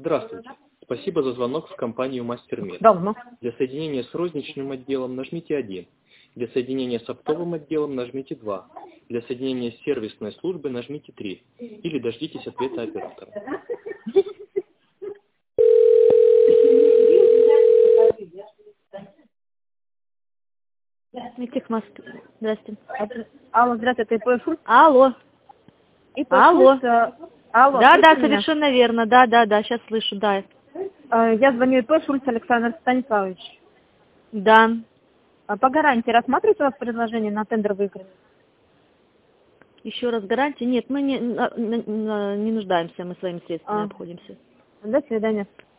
Здравствуйте. Спасибо за звонок в компанию «Мастер-Мед». Давно. Для соединения с розничным отделом нажмите 1. Для соединения с оптовым отделом нажмите 2. Для соединения с сервисной службой нажмите 3. Или дождитесь ответа оператора. Техмаст. Здравствуйте. Алло, здравствуйте, это ИП Шульц? Алло. Алло. Алло, Да, слышите меня? совершенно верно. Да, сейчас слышу, да. Я звоню ИП Шульц Александр Станиславович. Да. По гарантии рассматриваете у вас предложение на тендер выиграть? Еще раз гарантия? Нет, мы не нуждаемся, мы своими средствами обходимся. До свидания.